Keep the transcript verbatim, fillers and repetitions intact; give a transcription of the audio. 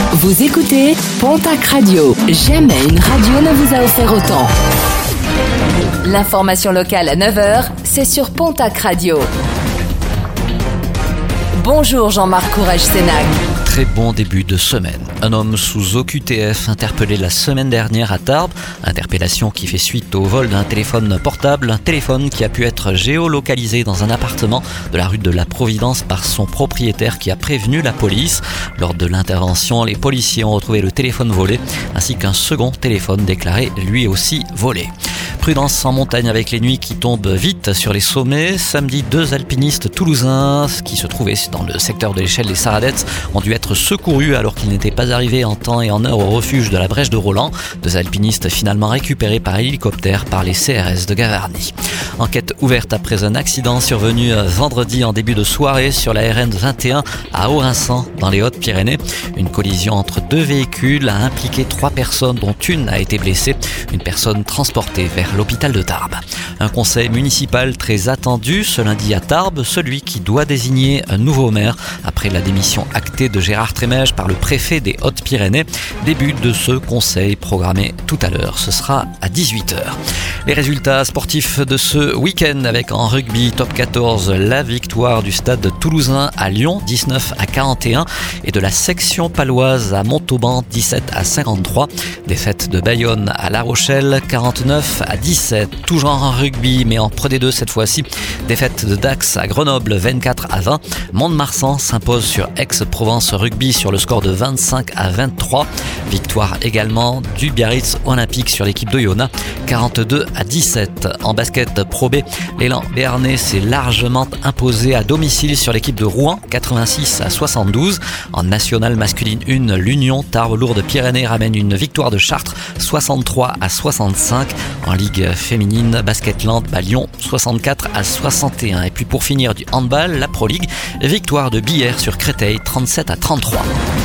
Vous écoutez Pontac Radio. Jamais une radio ne vous a offert autant. L'information locale à neuf heures, c'est sur Pontac Radio. Bonjour Jean-Marc Courage-Sénac. Très bon début de semaine. Un homme sous O Q T F interpellé la semaine dernière à Tarbes. Interpellation qui fait suite au vol d'un téléphone portable. Un téléphone qui a pu être géolocalisé dans un appartement de la rue de la Providence par son propriétaire qui a prévenu la police. Lors de l'intervention, les policiers ont retrouvé le téléphone volé ainsi qu'un second téléphone déclaré lui aussi volé. Prudence en montagne avec les nuits qui tombent vite sur les sommets. Samedi, deux alpinistes toulousains qui se trouvaient dans le secteur de l'échelle des Saradettes ont dû être secourus alors qu'ils n'étaient pas arrivés en temps et en heure au refuge de la Brèche de Roland. Deux alpinistes finalement récupérés par hélicoptère par les C R S de Gavarnie. Enquête ouverte après un accident survenu vendredi en début de soirée sur la R N vingt et un à Aurinçan dans les Hautes-Pyrénées. Une collision entre deux véhicules a impliqué trois personnes dont une a été blessée. Une personne transportée vers l'hôpital de Tarbes. Un conseil municipal très attendu ce lundi à Tarbes, celui qui doit désigner un nouveau maire après la démission actée de Gérard Trémège par le préfet des Hautes-Pyrénées. Début de ce conseil programmé tout à l'heure, ce sera à dix-huit heures. Les résultats sportifs de ce week-end avec en rugby top quatorze la victoire du stade toulousain à Lyon dix-neuf à quarante et un et de la section paloise à Montauban dix-sept à cinquante-trois. Défaite de Bayonne à La Rochelle quarante-neuf à dix-sept. Toujours en rugby mais en Pro D deux cette fois-ci. Défaite de Dax à Grenoble vingt-quatre à vingt. Mont-de-Marsan s'impose sur Aix-Provence Rugby sur le score de vingt-cinq à vingt-trois. Victoire également du Biarritz Olympique sur l'équipe de Yona quarante-deux à dix-sept. En basket Pro B, l'élan béarnais s'est largement imposé à domicile sur l'équipe de Rouen quatre-vingt-six à soixante-douze. En nationale masculine un, l'Union Tarbes-Lourdes-Pyrénées ramène une victoire de Chartres soixante-trois à soixante-cinq. En Ligue féminine, Basketland bat Lyon soixante-quatre à soixante et un. Et puis pour finir du handball, la Pro League, victoire de Billère sur Créteil trente-sept à trente-trois.